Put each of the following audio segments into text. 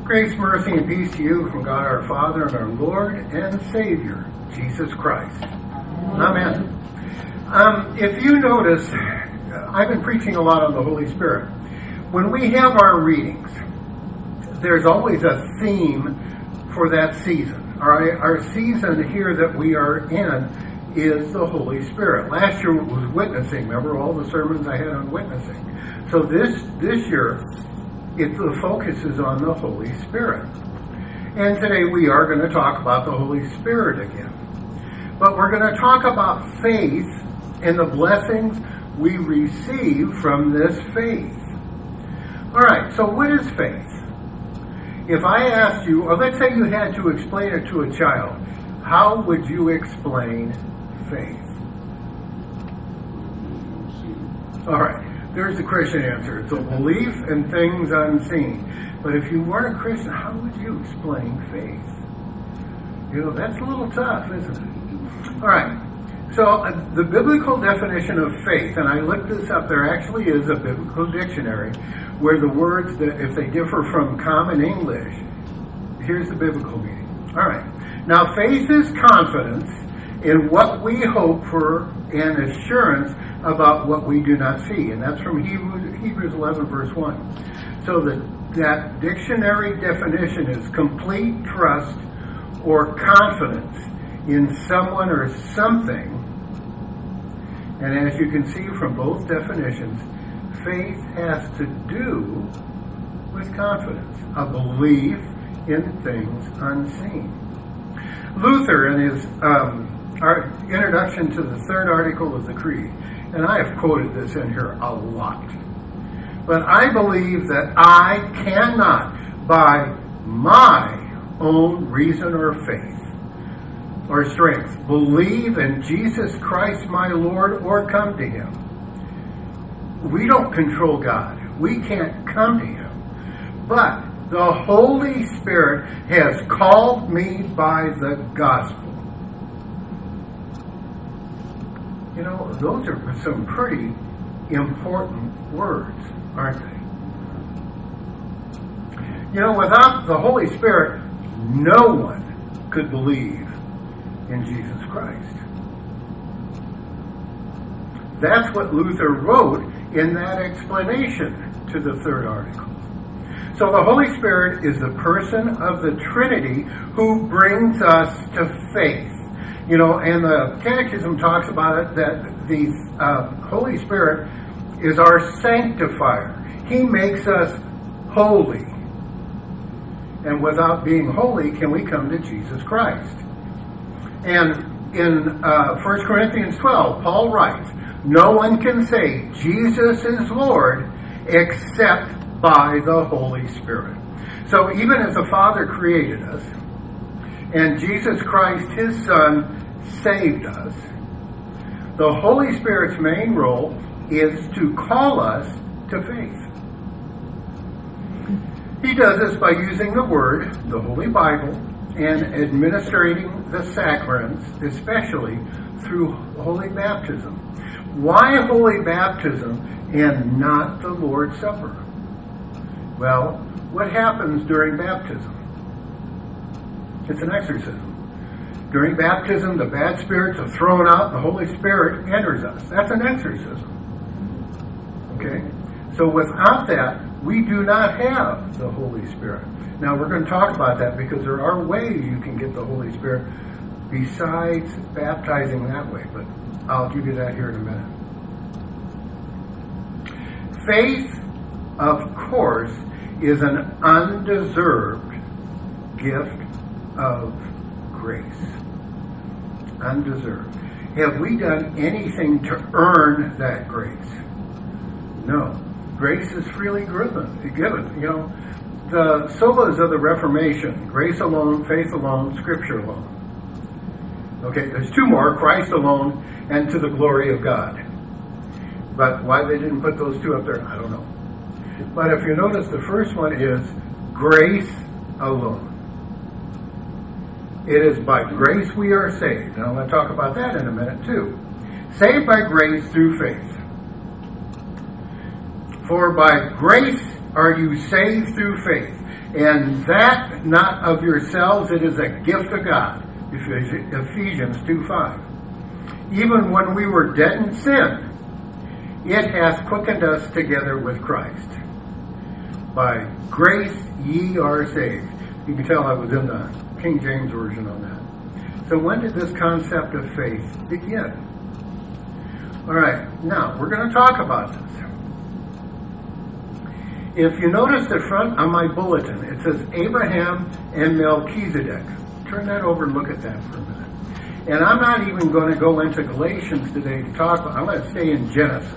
Grace, mercy, and peace to you from God our Father and our Lord and Savior, Jesus Christ. Amen. If you notice, I've been preaching a lot on the Holy Spirit. When we have our readings, there's always a theme for that season. Our season here that we are in is the Holy Spirit. Last year was witnessing. Remember all the sermons I had on witnessing. So this year, the focus is on the Holy Spirit. And today we are going to talk about the Holy Spirit again. But we're going to talk about faith and the blessings we receive from this faith. All right, so what is faith? If I asked you, or let's say you had to explain it to a child, how would you explain faith? All right. There's the Christian answer. It's a belief in things unseen. But if you weren't a Christian, how would you explain faith? You know, that's a little tough, isn't it? All right. So the biblical definition of faith, and I looked this up, there actually is a biblical dictionary where the words, that if they differ from common English, here's the biblical meaning. All right. Now, faith is confidence in what we hope for and assurance about what we do not see. And that's from Hebrews 11, verse 1. So that dictionary definition is complete trust or confidence in someone or something. And as you can see from both definitions, faith has to do with confidence, a belief in things unseen. Luther, in his our introduction to the third article of the Creed, and I have quoted this in here a lot, but I believe that I cannot, by my own reason or faith or strength, believe in Jesus Christ my Lord or come to Him. We don't control God. We can't come to Him. But the Holy Spirit has called me by the gospel. You know, those are some pretty important words, aren't they? You know, without the Holy Spirit, no one could believe in Jesus Christ. That's what Luther wrote in that explanation to the third article. So the Holy Spirit is the person of the Trinity who brings us to faith. You know, and the Catechism talks about it, that the Holy Spirit is our sanctifier. He makes us holy. And without being holy, can we come to Jesus Christ? And in 1 Corinthians 12, Paul writes, no one can say Jesus is Lord except by the Holy Spirit. So even as the Father created us, and Jesus Christ, His Son, saved us, the Holy Spirit's main role is to call us to faith. He does this by using the Word, the Holy Bible, and administrating the sacraments, especially through Holy Baptism. Why Holy Baptism and not the Lord's Supper? Well, what happens during baptism? It's an exorcism. During baptism, the bad spirits are thrown out, the Holy Spirit enters us. That's an exorcism. Okay? So without that, we do not have the Holy Spirit. Now, we're going to talk about that because there are ways you can get the Holy Spirit besides baptizing that way, but I'll give you that here in a minute. Faith, of course, is an undeserved gift of grace. Undeserved. Have we done anything to earn that grace? No. Grace is freely given. You know, the solas of the Reformation: grace alone, faith alone, Scripture alone. Okay, there's two more: Christ alone and to the glory of God. But why they didn't put those two up there, I don't know. But if you notice, the first one is grace alone. It is by grace we are saved. And I'm going to talk about that in a minute too. Saved by grace through faith. For by grace are you saved through faith. And that not of yourselves, it is a gift of God. Ephesians 2:5. Even when we were dead in sin, it has quickened us together with Christ. By grace ye are saved. You can tell I was in the King James Version on that. So when did this concept of faith begin? All right, now we're going to talk about this. If you notice the front of my bulletin, it says Abraham and Melchizedek. Turn that over and look at that for a minute. And I'm not even going to go into Galatians today to talk about, I'm going to stay in Genesis.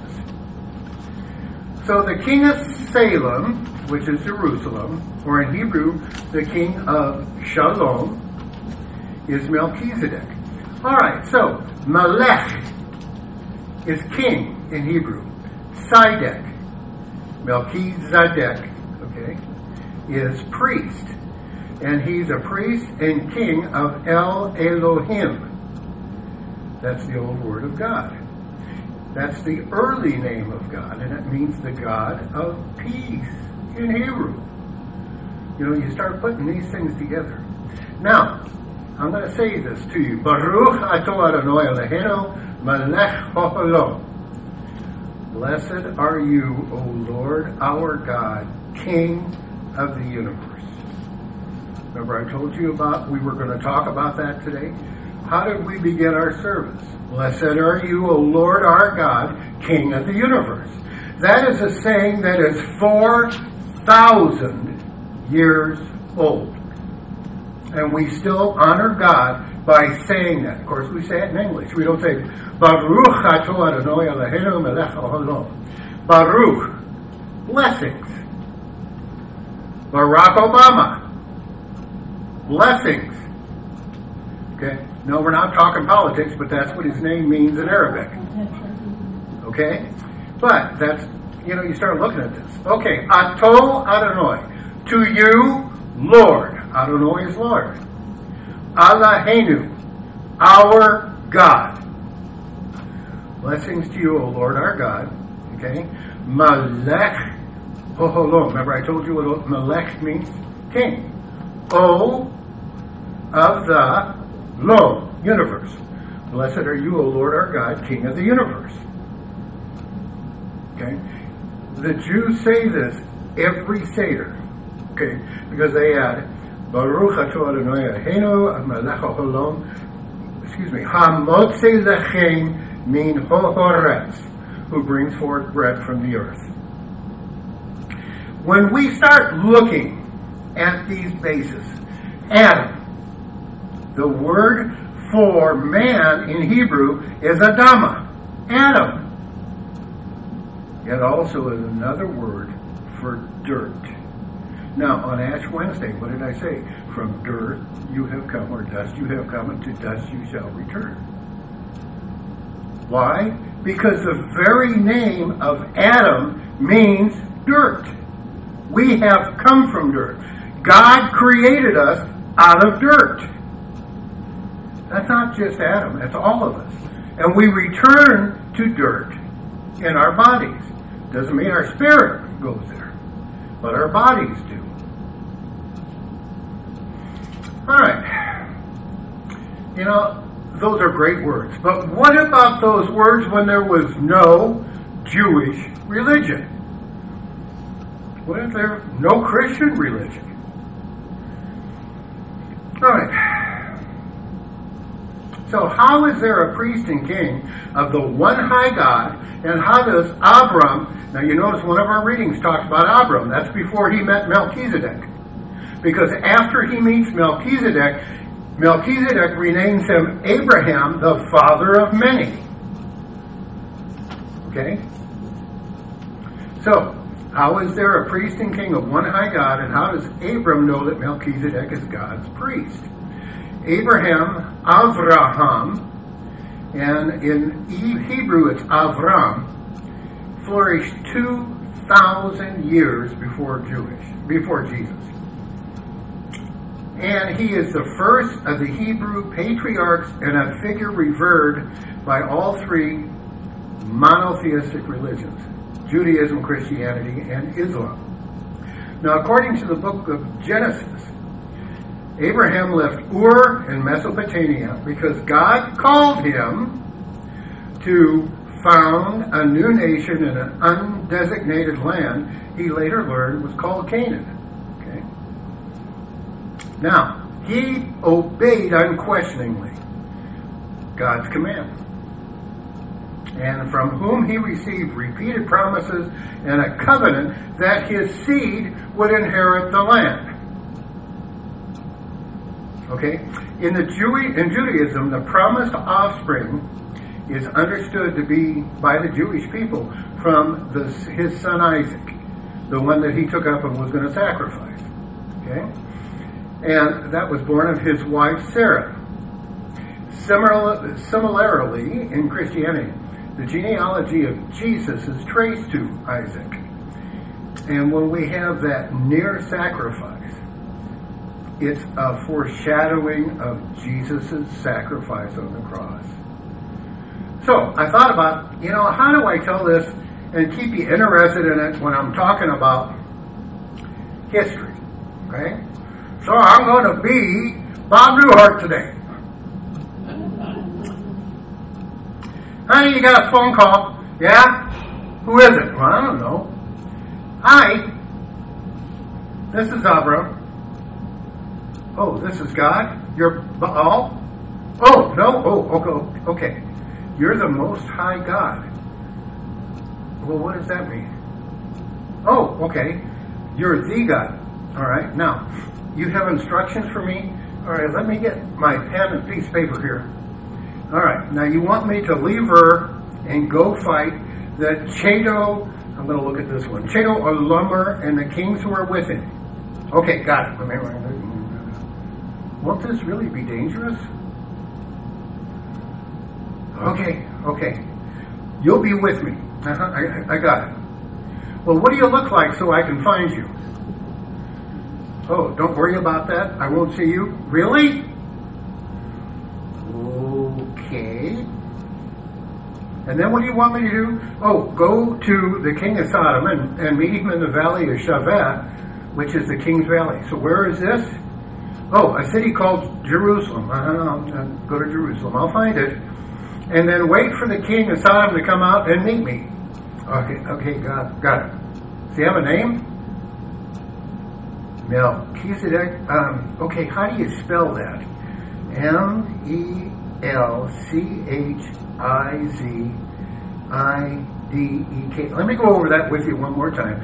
So the king of Salem, which is Jerusalem, or in Hebrew, the king of Shalom, is Melchizedek. All right, so Melech is king in Hebrew. Tzedek, Melchizedek, okay, is priest. And he's a priest and king of El Elohim. That's the old word of God. That's the early name of God, and it means the God of peace in Hebrew. You know, you start putting these things together. Now, I'm going to say this to you. Baruch atah Adonai Eloheinu melech ha'olam. Blessed are you, O Lord, our God, King of the universe. Remember I told you about, we were going to talk about that today? How did we begin our service? Blessed are you, O Lord, our God, King of the universe. That is a saying that is 4,000 years old. And we still honor God by saying that. Of course, we say it in English. We don't say, Baruch atah Adonai Eloheinu melech haolam. Baruch, blessings. Barack Obama, blessings. Okay? No, we're not talking politics, but that's what his name means in Arabic. Okay? But that's, you know, you start looking at this. Okay, Ato Adonai. To you, Lord. Adonai is Lord. Eloheinu, our God. Blessings to you, O Lord, our God. Okay? Melech Hoholom. Remember I told you what Melech means? King. O of the Lo, universe. Blessed are you, O Lord our God, King of the universe. Okay? The Jews say this every Seder. Okay? Because they add Baruch atah Adonai Eloheinu melech haolam. Excuse me. Hamotze lechem min hohoretz, who brings forth bread from the earth. When we start looking at these bases, Adam, the word for man in Hebrew is Adama, Adam. It also is another word for dirt. Now, on Ash Wednesday, what did I say? From dirt you have come, or dust you have come, and to dust you shall return. Why? Because the very name of Adam means dirt. We have come from dirt. God created us out of dirt. That's not just Adam, that's all of us. And we return to dirt in our bodies. Doesn't mean our spirit goes there, but our bodies do. All right. You know, those are great words. But what about those words when there was no Jewish religion? What if there no Christian religion? All right. So how is there a priest and king of the one high God, and how does Abram, now you notice one of our readings talks about Abram, that's before he met Melchizedek. Because after he meets Melchizedek, Melchizedek renames him Abraham, the father of many. Okay? So, how is there a priest and king of one high God, and how does Abram know that Melchizedek is God's priest? Abraham, Avraham, and in Hebrew it's Avram, flourished 2,000 years before Jesus. And he is the first of the Hebrew patriarchs and a figure revered by all three monotheistic religions, Judaism, Christianity, and Islam. Now, according to the book of Genesis, Abraham left Ur in Mesopotamia because God called him to found a new nation in an undesignated land he later learned was called Canaan. Okay? Now, he obeyed unquestioningly God's command, and from whom he received repeated promises and a covenant that his seed would inherit the land. Okay? In Judaism, the promised offspring is understood to be by the Jewish people from his son Isaac, the one that he took up and was going to sacrifice. Okay? And that was born of his wife Sarah. Similarly, in Christianity, the genealogy of Jesus is traced to Isaac. And when we have that near sacrifice, it's a foreshadowing of Jesus' sacrifice on the cross. So I thought about, how do I tell this and keep you interested in it when I'm talking about history? Okay? So I'm going to be Bob Newhart today. Honey, you got a phone call. Yeah? Who is it? Well, I don't know. Hi. This is Abram. Oh, this is God? You're Baal? Oh, no? Oh, okay. You're the Most High God. Well, what does that mean? Oh, okay. You're the God. All right. Now, you have instructions for me? All right, let me get my pen and piece of paper here. All right. Now, you want me to leave Ur and go fight the Chedo, I'm going to look at this one, Chedo Olummer and the kings who are with him. Okay, got it. Won't this really be dangerous? Okay. You'll be with me. I got it. Well, what do you look like so I can find you? Oh, don't worry about that. I won't see you. Really? Okay. And then what do you want me to do? Oh, go to the king of Sodom and meet him in the valley of Shavat, which is the king's valley. So where is this? Oh, a city called Jerusalem. I'll go to Jerusalem. I'll find it. And then wait for the king of Sodom to come out and meet me. Okay, got it. Does he have a name? Melchizedek. Okay, how do you spell that? Melchizidek. Let me go over that with you one more time.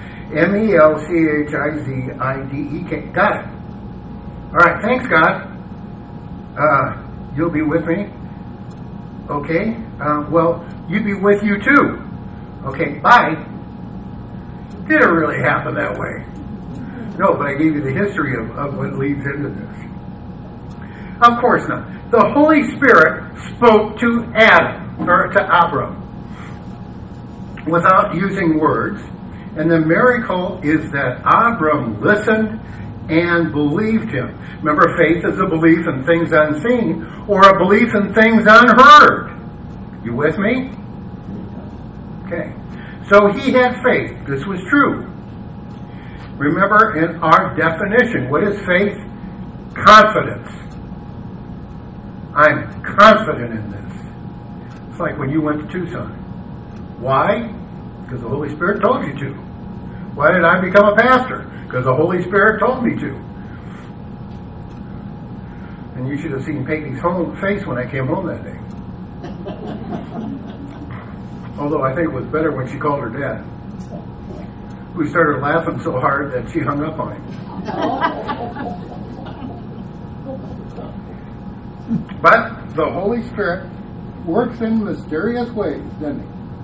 Melchizidek. Got it. All right, thanks, God. You'll be with me. Okay. Well, you'd be with you too. Okay, bye. Didn't really happen that way. No, but I gave you the history of what leads into this. Of course not. The Holy Spirit spoke to Abram, without using words. And the miracle is that Abram listened and believed him. Remember, faith is a belief in things unseen or a belief in things unheard. You with me? Okay. So he had faith. This was true. Remember, in our definition, what is faith? Confidence. I'm confident in this. It's like when you went to Tucson. Why? Because the Holy Spirit told you to. Why did I become a pastor? Because the Holy Spirit told me to. And you should have seen Peggy's face when I came home that day. Although I think it was better when she called her dad, who started laughing so hard that she hung up on him. But the Holy Spirit works in mysterious ways, doesn't he?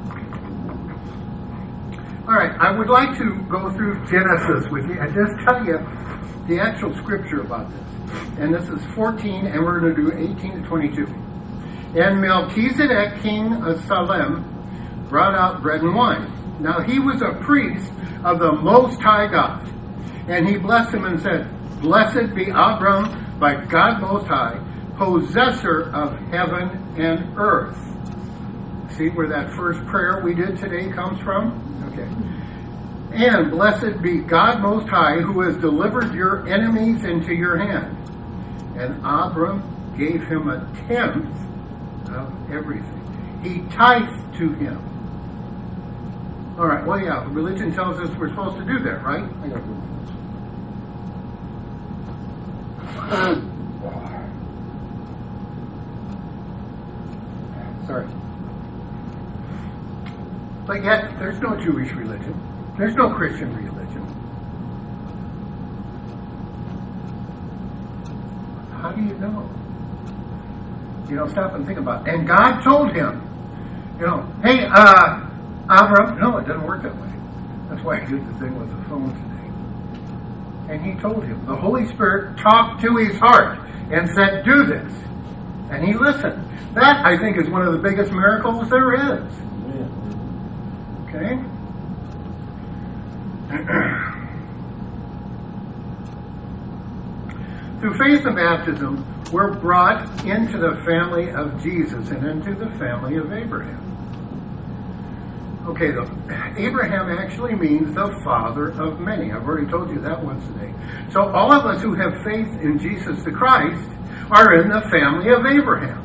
All right, I would like to go through Genesis with you and just tell you the actual scripture about this. And this is 14, and we're going to do 18 to 22. And Melchizedek, king of Salem, brought out bread and wine. Now he was a priest of the Most High God. And he blessed him and said, Blessed be Abram by God Most High, possessor of heaven and earth. See where that first prayer we did today comes from? Okay. And blessed be God Most High, who has delivered your enemies into your hand. And Abram gave him a tenth of everything. He tithed to him. All right, well, yeah, religion tells us we're supposed to do that, right? I got to move this. Sorry. But yet, there's no Jewish religion. There's no Christian religion. How do you know? You know, stop and think about it. And God told him, you know, hey, Abram, no, it doesn't work that way. That's why I did the thing with the phone today. And he told him, the Holy Spirit talked to his heart and said, do this. And he listened. That, I think, is one of the biggest miracles there is. Okay? Through faith and baptism, we're brought into the family of Jesus and into the family of Abraham. Okay, Abraham actually means the father of many. I've already told you that once today. So all of us who have faith in Jesus the Christ are in the family of Abraham.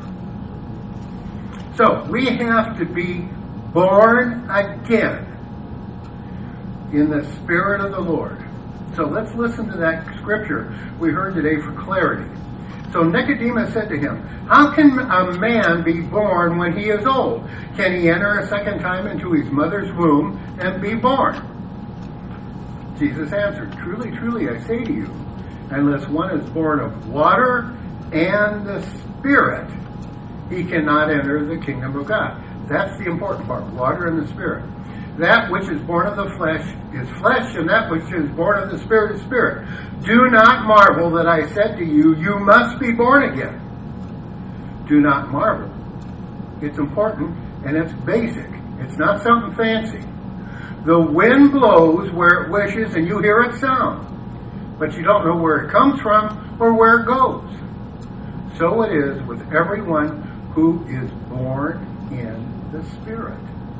So we have to be born again in the Spirit of the Lord. So let's listen to that scripture we heard today for clarity. So Nicodemus said to him, how can a man be born when he is old? Can he enter a second time into his mother's womb and be born? Jesus answered, truly, truly, I say to you, unless one is born of water and the Spirit, he cannot enter the kingdom of God. That's the important part, water and the Spirit. That which is born of the flesh is flesh, and that which is born of the Spirit is spirit. Do not marvel that I said to you, you must be born again. Do not marvel. It's important, and it's basic. It's not something fancy. The wind blows where it wishes, and you hear it sound. But you don't know where it comes from or where it goes. So it is with everyone who is born in the Spirit.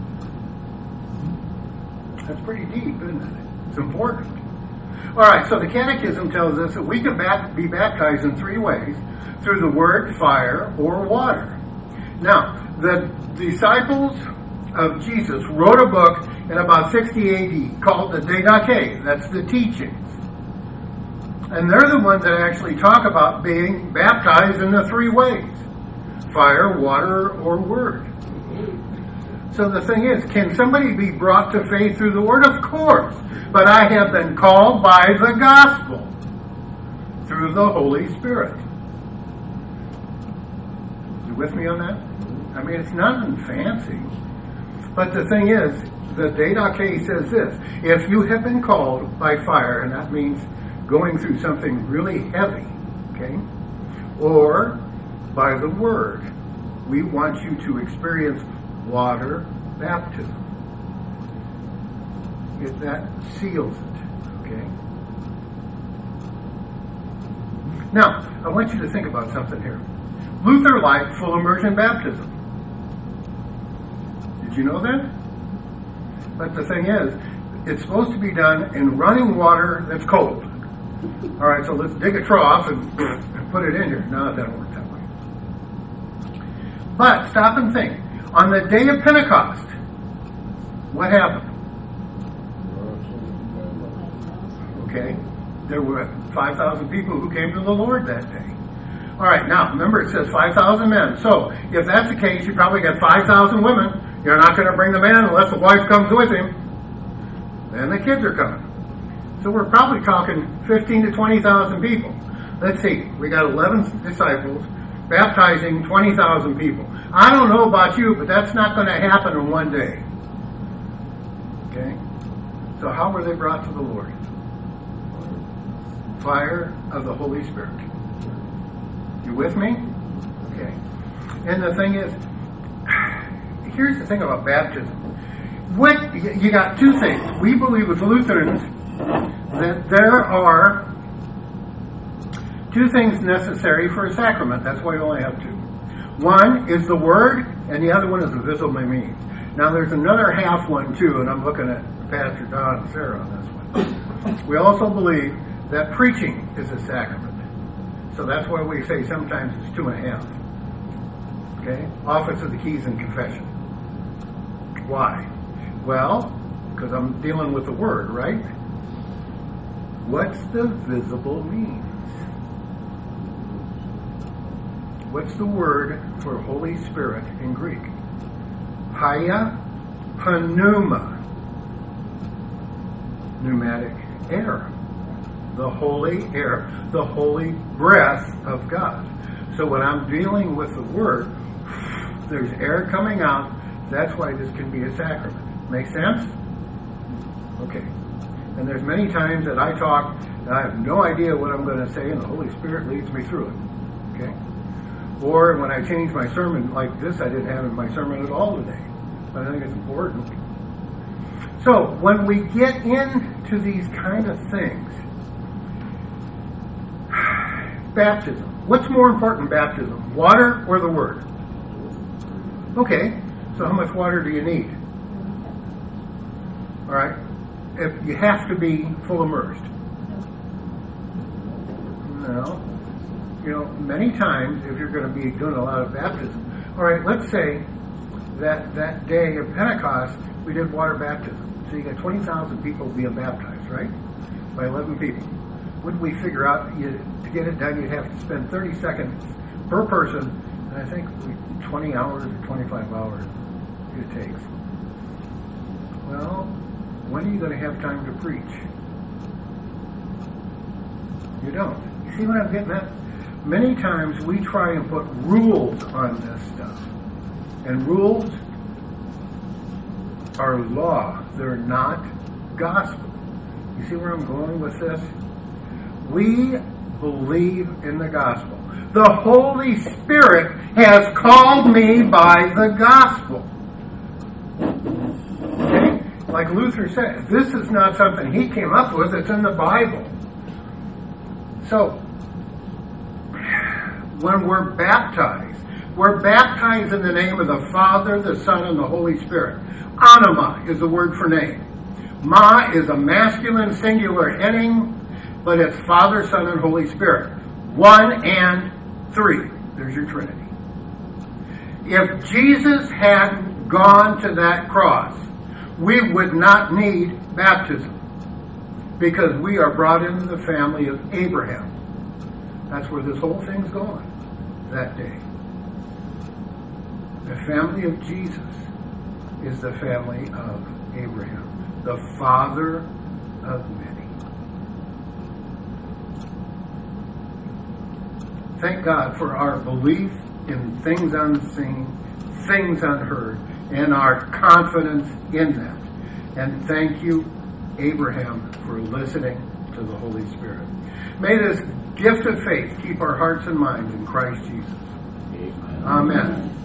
That's pretty deep, isn't it? It's important. All right, so the Catechism tells us that we can be baptized in three ways: through the Word, fire, or water. Now, the disciples of Jesus wrote a book in about 60 AD called the Didache. That's the teachings. And they're the ones that actually talk about being baptized in the three ways: fire, water, or Word. So the thing is, can somebody be brought to faith through the Word? Of course. But I have been called by the gospel through the Holy Spirit. You with me on that? I mean, it's nothing fancy. But the thing is, the Didache says this: if you have been called by fire, and that means going through something really heavy, okay, or by the Word, we want you to experience water baptism. If that seals it, okay? Now, I want you to think about something here. Luther liked full immersion baptism. Did you know that? But the thing is, it's supposed to be done in running water that's cold. All right, so let's dig a trough and put it in here. No, it doesn't work that way. But stop and think. On the day of Pentecost, what happened? Okay, there were 5,000 people who came to the Lord that day. All right, now, remember it says 5,000 men. So, if that's the case, you probably got 5,000 women. You're not going to bring the man unless the wife comes with him. Then the kids are coming. So we're probably talking 15 to 20,000 people. Let's see, we got 11 disciples baptizing 20,000 people. I don't know about you, but that's not going to happen in one day. Okay? So how were they brought to the Lord? Fire of the Holy Spirit. You with me? Okay. And the thing is, here's the thing about baptism. You got two things. We believe as Lutherans that there are two things necessary for a sacrament. That's why we only have two. One is the Word, and the other one is the visible means. Now there's another half one too, and I'm looking at Pastor Don and Sarah on this one. We also believe that preaching is a sacrament. So that's why we say sometimes it's 2.5. Okay? Office of the Keys and Confession. Why? Well, because I'm dealing with the Word, right? What's the visible means? What's the word for Holy Spirit in Greek? Hagia pneuma. Pneumatic air. The holy air. The holy breath of God. So when I'm dealing with the Word, there's air coming out. That's why this can be a sacrament. Make sense? Okay. And there's many times that I talk and I have no idea what I'm going to say, and the Holy Spirit leads me through it. Okay? Or when I change my sermon like this, I didn't have in my sermon at all today. But I think it's important. So, when we get into these kind of things, baptism. What's more important, baptism? Water or the Word? Okay, so how much water do you need? All right, if you have to be full immersed. No. You know, many times, if you're going to be doing a lot of baptism, all right, let's say that day of Pentecost, we did water baptism. So you got 20,000 people being baptized, right? By 11 people. Would we figure out, to get it done, you'd have to spend 30 seconds per person, and I think 20 hours or 25 hours it takes. Well, when are you going to have time to preach? You don't. You see what I'm getting at? Many times we try and put rules on this stuff. And rules are law. They're not gospel. You see where I'm going with this? We believe in the gospel. The Holy Spirit has called me by the gospel. Okay? Like Luther said, this is not something he came up with. It's in the Bible. So, when we're baptized in the name of the Father, the Son, and the Holy Spirit. Anima is the word for name. Ma is a masculine singular heading, but it's Father, Son, and Holy Spirit. 1 and 3. There's your Trinity. If Jesus hadn't gone to that cross, we would not need baptism, because we are brought into the family of Abraham. That's where this whole thing's going that day. The family of Jesus is the family of Abraham, the father of many. Thank God for our belief in things unseen, things unheard, and our confidence in that. And thank you, Abraham, for listening to the Holy Spirit. May this gift of faith keep our hearts and minds in Christ Jesus. Amen. Amen.